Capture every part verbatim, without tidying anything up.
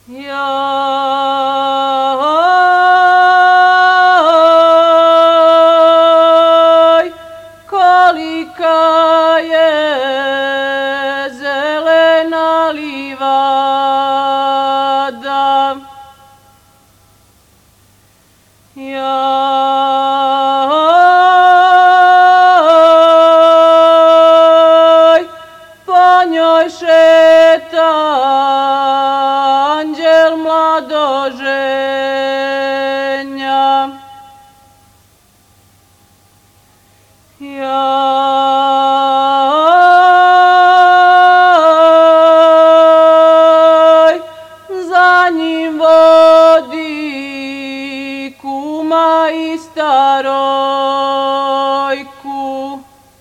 Jaj, kolika je zelena livada. Jaj, po njoj šeta anđel mladoženja. Jaj, za njim vodi kuma i starojku.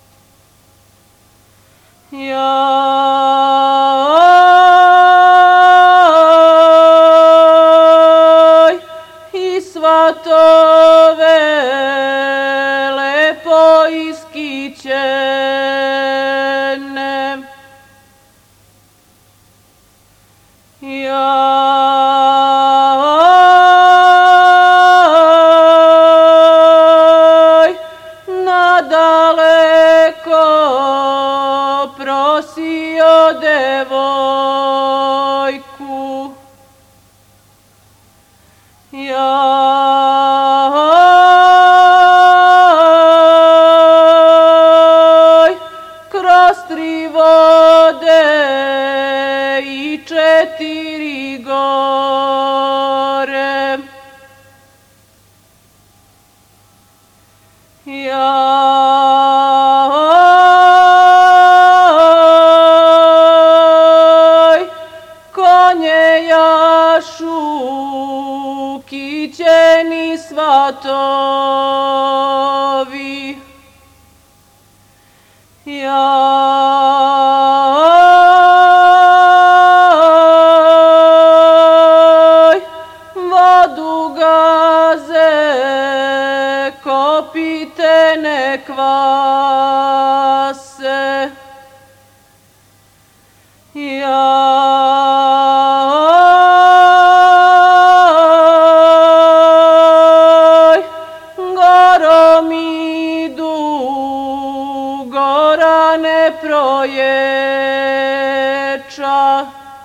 Jaj, i svatove lepo iskićene. Jaj, nadaleko prosio devojku. Jaj, kroz tri vode i četiri gore. Jaj, konje jašu kićeni svatovi. Jaj, vodu gaze kopite ne kvase. Jaj, gorom idu gora ne proječa.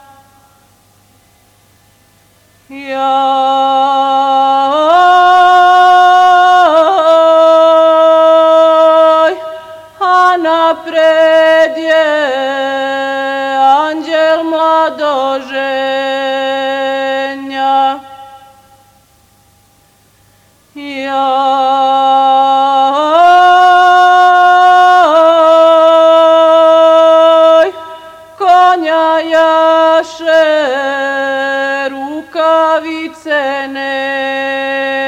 Jaj, a napred je anđel mladoženja. Jaj, konja jaše rukavice ne